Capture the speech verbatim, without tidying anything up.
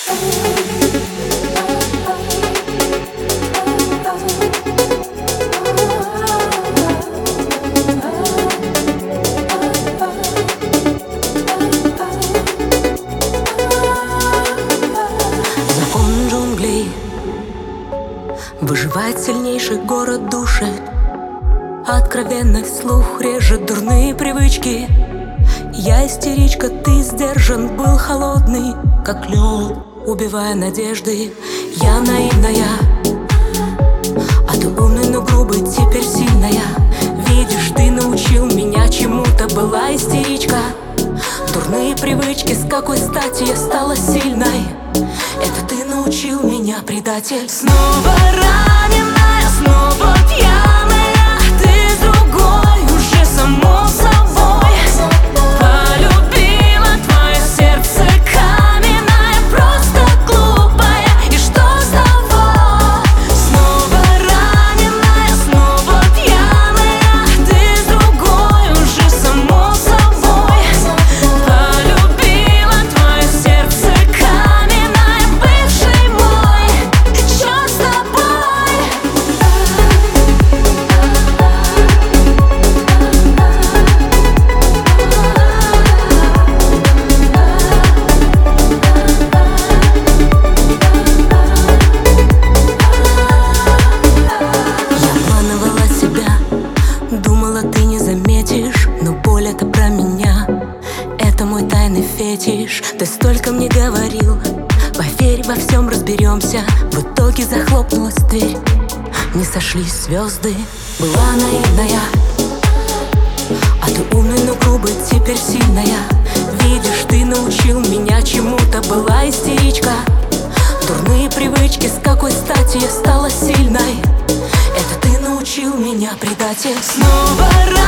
Закон джунглей. Выживает сильнейший, город душит. Откровенный слух режет дурные привычки. Я истеричка, ты сдержан, был холодный, как лед, убивая надежды. Я наивная, а ты умный, но грубый, теперь сильная. Видишь, ты научил меня чему-то, была истеричка. Дурные привычки, с какой стати я стала сильной? Это ты научил меня, предатель. Снова раненая, снова пьяная, ты с другой, уже само собой. Полюбила твое сердце каменное, просто глупая, и что с того? Снова раненая, снова пьяная, ты с другой, уже само собой. Полюбила твое сердце каменное, бывший мой, что с тобой? Я обманывала себя, думала, ты не заметишь, но боль — это про меня. Это мой тайный фетиш. Ты столько мне говорил, поверь, во всем разберемся. В итоге захлопнулась дверь, не сошлись звезды. Была наивная, а ты умный, но грубый, теперь сильная. Видишь, ты научил меня чему-то, была истеричка. Дурные привычки, с какой стати я стала сильной? Это ты научил меня, предатель. Снова раз